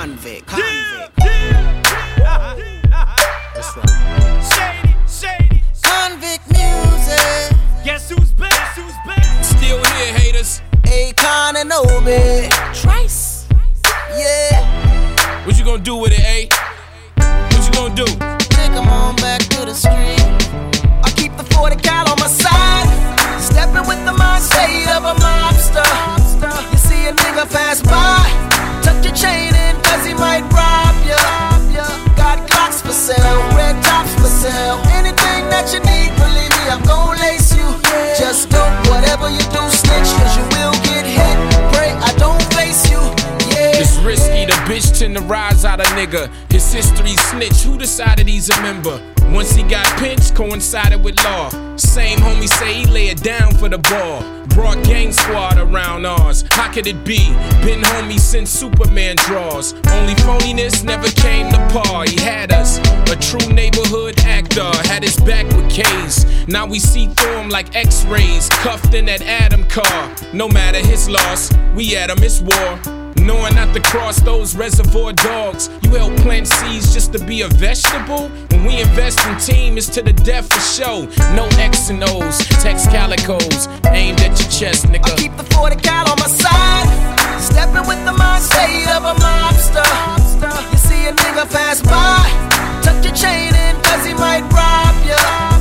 Convict. That's right. Shady. Convict music. Guess who's back? Still here, haters. Akon and Obi. Trice. Yeah. What you gonna do with it, A? What you gonna do? Take 'em on back to the street. I keep the 40 cal on my side. Stepping with the mindset of a mobster. You see a nigga pass by, tuck your chain in cause he might rob ya. Got Glocks for sale, red tops for sale. Anything that you need, believe me, I'm gon' lace you. Just do whatever you do, snitch, cause you will get hit. Pray I don't face you, yeah. It's risky, the bitch tend to rise out a nigga. His history snitch, who decided he's a member? Once he got pinched, coincided with law. Same homie say he lay it down for the ball. Brought gang squad around ours. How could it be? Been homie since Superman draws. Only phoniness never came to par. He had us, a true neighborhood actor. Had his back with K's. Now we see through him like X-rays. Cuffed in that Adam car. No matter his loss, we at him, it's war. Knowing not to cross those reservoir dogs. You help plant seeds just to be a vegetable? When we invest in team, it's to the death for show. No X and O's, text calicos, aimed at your chest, nigga. I keep the 40 cal on my side. Stepping with the mindset of a mobster. You see a nigga pass by, tuck your chain in cause he might rob ya.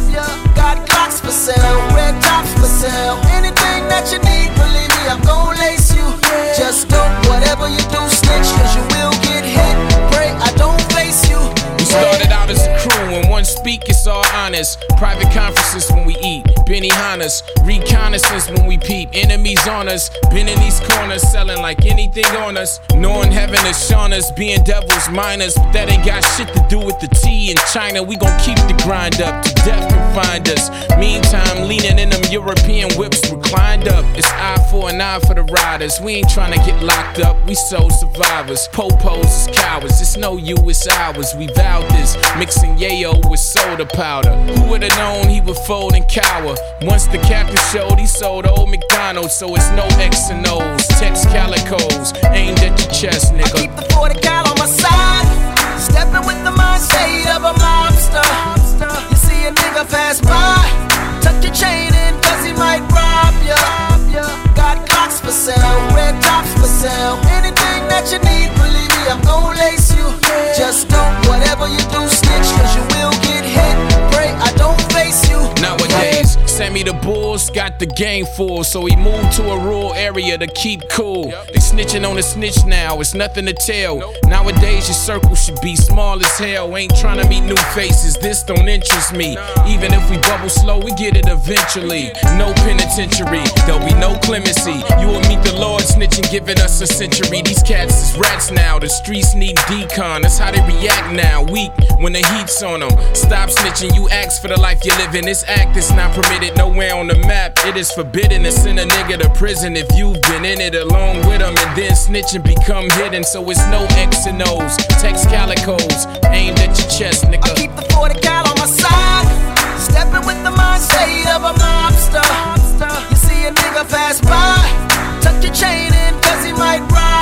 Got Glocks for sale, red tops for sale. Anything that you need, believe me, I'm gon' lace you. Just do whatever you do, snitch, cause you will get hit. Pray I don't face you. We started out as a crew, when one speak, it's all honest. Private conferences when we eat, Benihana's. Reconnaissance when we peep, enemies on us. Been in these corners, selling like anything on us. Knowing heaven is shown us, being devils minors. But that ain't got shit to do with the tea in China. We gon' keep the grind up, to death can find us. Meantime, leaning in them European whips reclined up. It's eye for an eye for the riders. We ain't tryna get locked up, we soul survivors. Popos is cowards, it's no you, it's ours. We vowed this, mixing yayo with soda powder. Who would've known he would fold and cower? Once the captain showed, he sold old McDonald's. So it's no X and O's, text calicos, aimed at your chest, nigga. I keep the 40 cal on my side. Stepping with the mindset of a mobster. You see a nigga pass by, tuck your chain in cause he might rob ya. Got Glocks for sale, red tops for sale. Anything that you need, believe me, I'm gon' lace you. Just do whatever you do, snitch, cause you will get hit. Pray I don't face you. Nowadays, Sammy the Bulls got the game full, so he moved to a rural area to keep cool. They snitching on a snitch now, it's nothing to tell. Nowadays your circle should be small as hell. Ain't trying to meet new faces, this don't interest me. Even if we bubble slow, we get it eventually. No penitentiary, there'll be no clemency. You will meet the Lord snitching, giving us a century. These cats is rats now, the streets need decon. That's how they react now, weak when the heat's on them. Stop snitching, you ask for the life you live in. This act is not permitted nowhere on the map. It is forbidden to send a nigga to prison if you've been in it along with him. And then snitching become hidden, so it's no X and O's, text calicos, aimed at your chest, nigga. I keep the 40 cal on my side. Stepping with the mindset of a mobster. You see a nigga pass by, tuck your chain in cause he might rob